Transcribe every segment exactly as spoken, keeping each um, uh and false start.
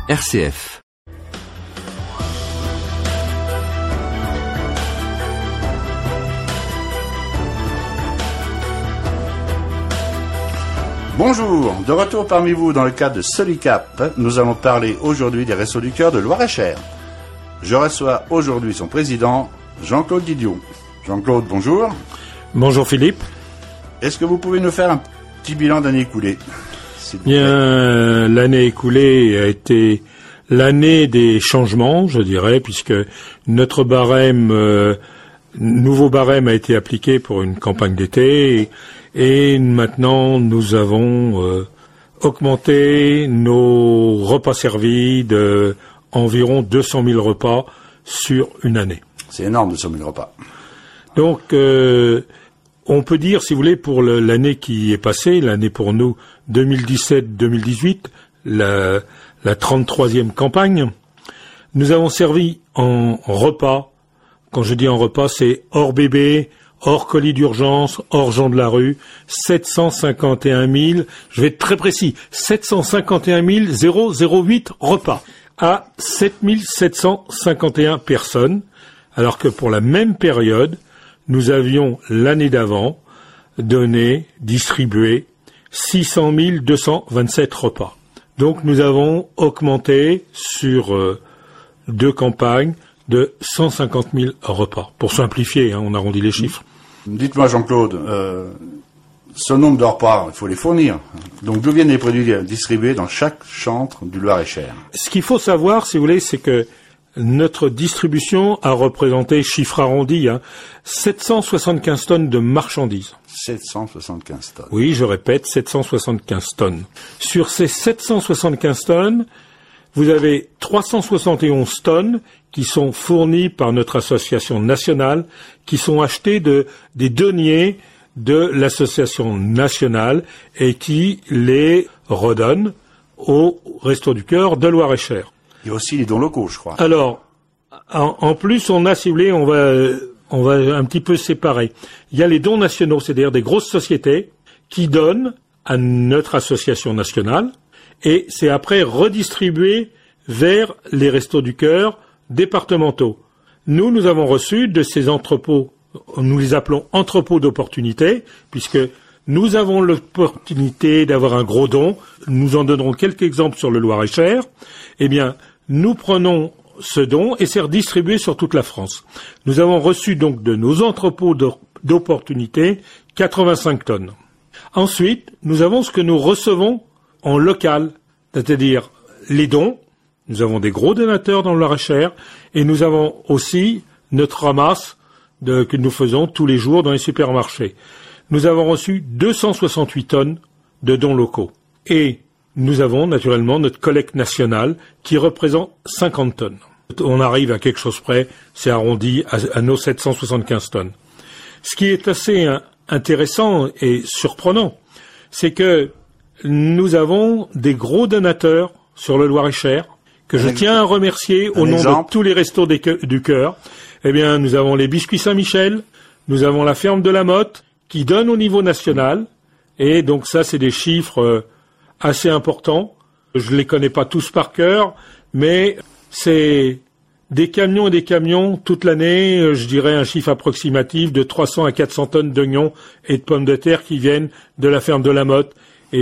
R C F. Bonjour, de retour parmi vous dans le cadre de Solicap, nous allons parler aujourd'hui des Restos du Cœur de Loir-et-Cher. Je reçois aujourd'hui son président, Jean-Claude Didiot. Jean-Claude, bonjour. Bonjour Philippe. Est-ce que vous pouvez nous faire un petit bilan d'année écoulée ? Bien, l'année écoulée a été l'année des changements, je dirais, puisque notre barème, euh, nouveau barème a été appliqué pour une campagne d'été, et, et maintenant nous avons euh, augmenté nos repas servis de environ deux cent mille repas sur une année. C'est énorme, deux cent mille repas. Donc, euh, on peut dire, si vous voulez, pour le, l'année qui est passée, l'année pour nous deux mille dix-sept deux mille dix-huit, la, la trente-troisième campagne, nous avons servi en repas, quand je dis en repas, c'est hors bébé, hors colis d'urgence, hors gens de la rue, sept cent cinquante et un mille, je vais être très précis, sept cent cinquante et un mille zéro zéro huit repas à sept mille sept cent cinquante et un personnes, alors que pour la même période, nous avions l'année d'avant donné, distribué six cent mille deux cent vingt-sept repas. Donc nous avons augmenté sur euh, deux campagnes de cent cinquante mille repas. Pour simplifier, hein, on arrondit les chiffres. Dites-moi Jean-Claude, euh, ce nombre de repas, il faut les fournir. Donc d'où viennent les produits distribués dans chaque chantre du Loir-et-Cher ? Ce qu'il faut savoir, si vous voulez, c'est que notre distribution a représenté, chiffre arrondi, hein, sept cent soixante-quinze tonnes de marchandises. sept cent soixante-quinze tonnes. Oui, je répète, sept cent soixante-quinze tonnes. Sur ces sept cent soixante-quinze tonnes, vous avez trois cent soixante et onze tonnes qui sont fournies par notre association nationale, qui sont achetées de, des deniers de l'association nationale et qui les redonnent au Restos du Cœur de Loir-et-Cher. Il y a aussi les dons locaux, je crois. Alors, en, en plus, on a, si vous voulez, on va, on va un petit peu séparer. Il y a les dons nationaux, c'est-à-dire des grosses sociétés qui donnent à notre association nationale, et c'est après redistribué vers les Restos du Cœur départementaux. Nous, nous avons reçu de ces entrepôts, nous les appelons entrepôts d'opportunité, puisque nous avons l'opportunité d'avoir un gros don. Nous en donnerons quelques exemples sur le Loir-et-Cher. Eh bien, nous prenons ce don et c'est redistribué sur toute la France. Nous avons reçu donc de nos entrepôts d'opportunité quatre-vingt-cinq tonnes. Ensuite, nous avons ce que nous recevons en local, c'est-à-dire les dons. Nous avons des gros donateurs dans le Loir-et-Cher et nous avons aussi notre ramasse de, que nous faisons tous les jours dans les supermarchés. Nous avons reçu deux cent soixante-huit tonnes de dons locaux. Et nous avons naturellement notre collecte nationale qui représente cinquante tonnes. On arrive à quelque chose près, c'est arrondi à, à nos sept cent soixante-quinze tonnes. Ce qui est assez hein, intéressant et surprenant, c'est que nous avons des gros donateurs sur le Loir-et-Cher que je tiens à remercier au nom de tous les Restos du Cœur. Eh bien, nous avons les Biscuits Saint-Michel, nous avons la Ferme de la Motte, qui donnent au niveau national, et donc ça, c'est des chiffres euh, assez importants. Je les connais pas tous par cœur, mais c'est des camions et des camions toute l'année, euh, je dirais un chiffre approximatif de trois cents à quatre cents tonnes d'oignons et de pommes de terre qui viennent de la Ferme de la Motte,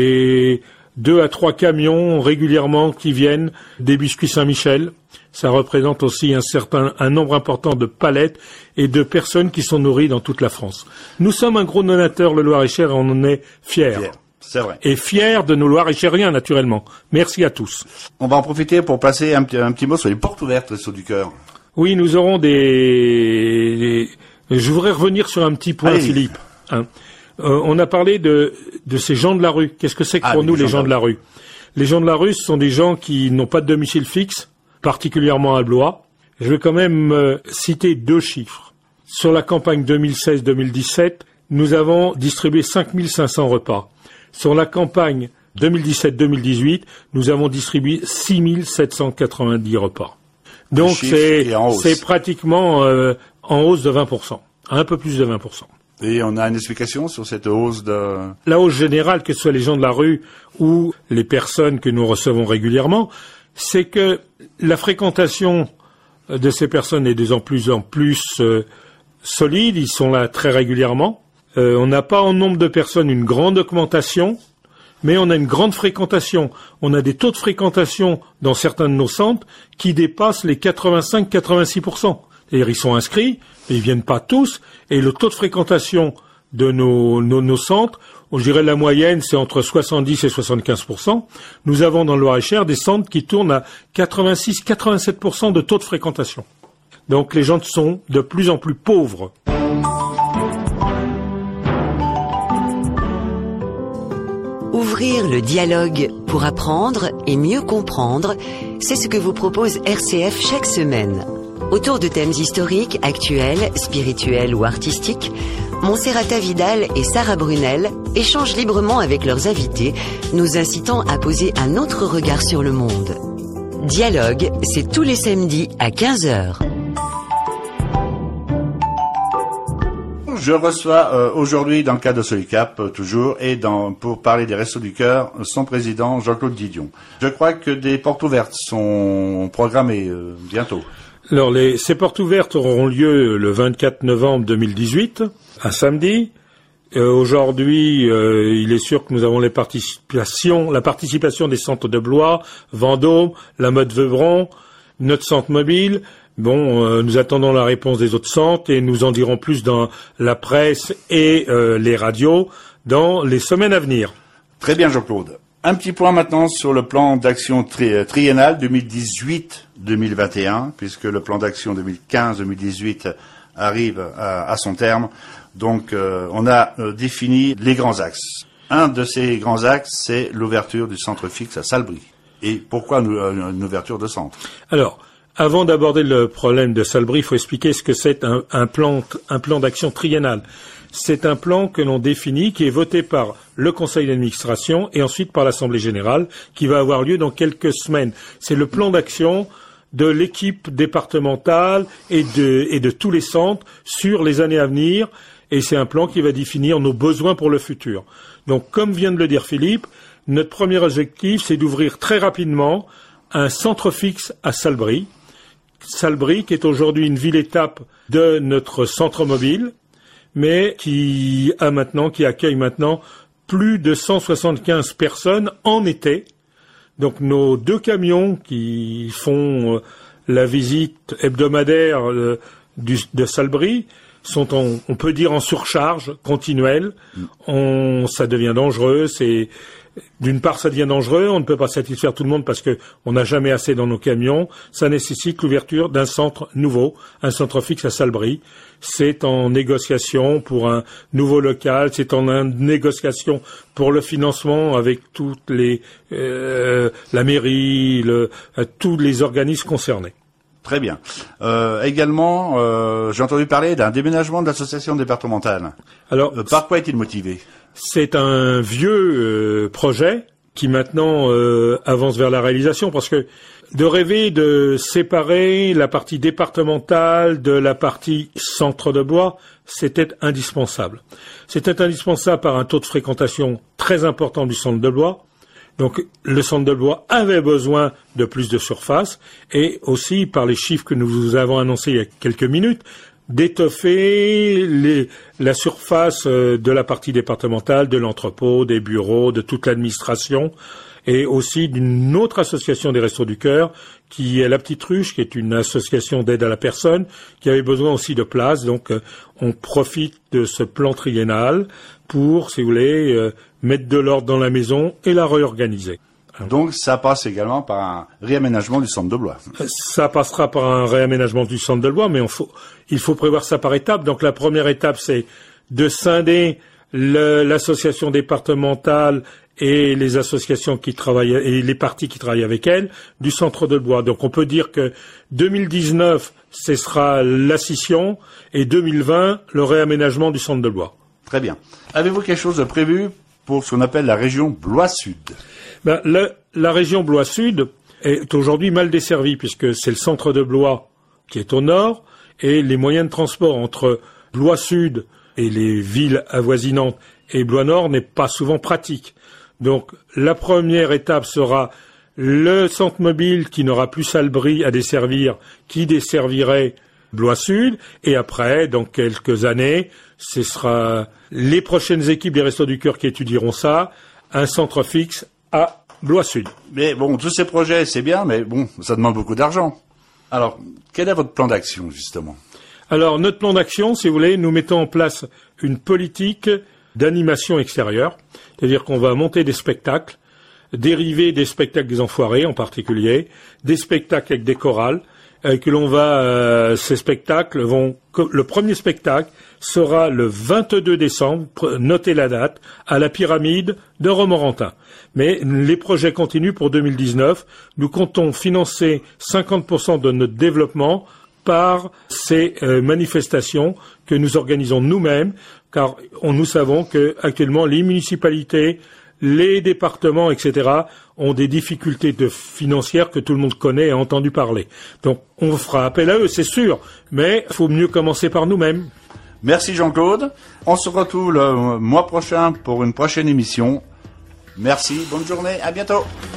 et deux à trois camions régulièrement qui viennent des Biscuits Saint-Michel. Ça représente aussi un certain, un nombre important de palettes et de personnes qui sont nourries dans toute la France. Nous sommes un gros donateur, le Loir-et-Cher, et on en est fiers. Fier, c'est vrai. Et fiers de nos Loir-et-Chériens, naturellement. Merci à tous. On va en profiter pour passer un petit, un petit mot sur les portes ouvertes, Restos du Cœur. Oui, nous aurons des, des... Je voudrais revenir sur un petit point, Allez. Philippe. Hein. Euh, on a parlé de, de ces gens de la rue. Qu'est-ce que c'est que ah, pour nous, les gens de la rue ? Les gens de la rue, ce sont des gens qui n'ont pas de domicile fixe, particulièrement à Blois. Je vais quand même euh, citer deux chiffres. Sur la campagne deux mille seize deux mille dix-sept, nous avons distribué cinq mille cinq cents repas. Sur la campagne deux mille dix-sept deux mille dix-huit, nous avons distribué six mille sept cent quatre-vingt-dix repas. Donc c'est, c'est pratiquement euh, en hausse de vingt pour cent, un peu plus de vingt pour cent. Et on a une explication sur cette hausse de... La hausse générale, que ce soit les gens de la rue ou les personnes que nous recevons régulièrement, c'est que la fréquentation de ces personnes est de plus en plus en plus euh, solide, ils sont là très régulièrement. Euh, on n'a pas en nombre de personnes une grande augmentation, mais on a une grande fréquentation. On a des taux de fréquentation dans certains de nos centres qui dépassent les quatre-vingt-cinq à quatre-vingt-six pour cent. C'est-à-dire ils sont inscrits, mais ils viennent pas tous, et le taux de fréquentation de nos, nos, nos centres, je dirais la moyenne, c'est entre soixante-dix et soixante-quinze pour cent. Nous avons dans le Loir-et-Cher des centres qui tournent à quatre-vingt-six à quatre-vingt-sept pour cent de taux de fréquentation. Donc les gens sont de plus en plus pauvres. Ouvrir le dialogue pour apprendre et mieux comprendre, c'est ce que vous propose R C F chaque semaine. Autour de thèmes historiques, actuels, spirituels ou artistiques, Monserrata Vidal et Sarah Brunel échangent librement avec leurs invités, nous incitant à poser un autre regard sur le monde. Dialogue, c'est tous les samedis à quinze heures. Je reçois euh, aujourd'hui, dans le cadre de Solicap, euh, toujours, et dans, pour parler des Restos du Cœur, son président, Jean-Claude Didion. Je crois que des portes ouvertes sont programmées euh, bientôt. Alors, les, ces portes ouvertes auront lieu le vingt-quatre novembre deux mille dix-huit, un samedi. Euh, aujourd'hui, euh, il est sûr que nous avons les participations, la participation des centres de Blois, Vendôme, la Motte Veuvron, notre centre mobile. Bon, euh, nous attendons la réponse des autres centres et nous en dirons plus dans la presse et euh, les radios dans les semaines à venir. Très bien, Jean-Claude. Un petit point maintenant sur le plan d'action tri- triennal deux mille dix-huit deux mille vingt et un, puisque le plan d'action deux mille quinze deux mille dix-huit arrive à, à son terme. Donc, euh, on a euh, défini les grands axes. Un de ces grands axes, c'est l'ouverture du centre fixe à Salbris. Et pourquoi une, une ouverture de centre ? Alors, avant d'aborder le problème de Salbris, il faut expliquer ce que c'est un, un plan, un plan d'action triennal. C'est un plan que l'on définit, qui est voté par le conseil d'administration et ensuite par l'assemblée générale, qui va avoir lieu dans quelques semaines. C'est le plan d'action de l'équipe départementale et de, et de tous les centres sur les années à venir, et c'est un plan qui va définir nos besoins pour le futur. Donc, comme vient de le dire Philippe, notre premier objectif, c'est d'ouvrir très rapidement un centre fixe à Salbris. Salbris, qui est aujourd'hui une ville-étape de notre centre mobile, mais qui a maintenant, qui accueille maintenant plus de cent soixante-quinze personnes en été. Donc nos deux camions qui font la visite hebdomadaire euh, du, de Salbris sont, en, on peut dire, en surcharge continuelle. On, ça devient dangereux. C'est D'une part, ça devient dangereux, on ne peut pas satisfaire tout le monde parce que on n'a jamais assez dans nos camions. Ça nécessite l'ouverture d'un centre nouveau, un centre fixe à Salbris. C'est en négociation pour un nouveau local, c'est en négociation pour le financement avec toutes les euh, la mairie, le, euh, tous les organismes concernés. Très bien. Euh, également, euh, j'ai entendu parler d'un déménagement de l'association départementale. Alors, euh, par quoi est-il motivé ? C'est un vieux euh, projet qui maintenant euh, avance vers la réalisation, parce que de rêver de séparer la partie départementale de la partie centre de Blois, c'était indispensable. C'était indispensable par un taux de fréquentation très important du centre de Blois. Donc le centre de Blois avait besoin de plus de surface, et aussi par les chiffres que nous vous avons annoncés il y a quelques minutes, d'étoffer les, la surface de la partie départementale, de l'entrepôt, des bureaux, de toute l'administration, et aussi d'une autre association des Restos du Cœur, qui est La Petite Ruche, qui est une association d'aide à la personne, qui avait besoin aussi de place. Donc on profite de ce plan triennal pour, si vous voulez, euh, mettre de l'ordre dans la maison et la réorganiser. Donc ça passe également par un réaménagement du centre de Blois. Ça passera par un réaménagement du centre de Blois, mais on faut, il faut prévoir ça par étapes. Donc la première étape, c'est de scinder le, l'association départementale et les associations qui travaillent, et les partis qui travaillent avec elle, du centre de Blois. Donc on peut dire que deux mille dix-neuf, ce sera la scission, et deux mille vingt, le réaménagement du centre de Blois. Très bien. Avez-vous quelque chose de prévu pour ce qu'on appelle la région Blois-Sud ? Ben, la, la région Blois-Sud est aujourd'hui mal desservie, puisque c'est le centre de Blois qui est au nord, et les moyens de transport entre Blois-Sud et les villes avoisinantes et Blois-Nord n'est pas souvent pratique. Donc la première étape sera le centre mobile qui n'aura plus Salbris à desservir, qui desservirait Blois Sud, et après, dans quelques années, ce sera les prochaines équipes des Restos du Cœur qui étudieront ça, un centre fixe à Blois Sud. Mais bon, tous ces projets, c'est bien, mais bon, ça demande beaucoup d'argent. Alors, quel est votre plan d'action, justement? Alors, notre plan d'action, si vous voulez, nous mettons en place une politique d'animation extérieure, c'est-à-dire qu'on va monter des spectacles, dérivés des spectacles des Enfoirés en particulier, des spectacles avec des chorales, euh, que l'on va, euh, ces spectacles vont, le premier spectacle sera le vingt-deux décembre, notez la date, à la Pyramide de Romorantin. Mais les projets continuent pour deux mille dix-neuf. Nous comptons financer cinquante pour cent de notre développement par ces euh, manifestations que nous organisons nous-mêmes, car on, nous savons que actuellement les municipalités, les départements, et cetera, ont des difficultés de financières que tout le monde connaît et a entendu parler. Donc, on fera appel à eux, c'est sûr, mais il faut mieux commencer par nous-mêmes. Merci Jean-Claude. On se retrouve le mois prochain pour une prochaine émission. Merci, bonne journée, à bientôt.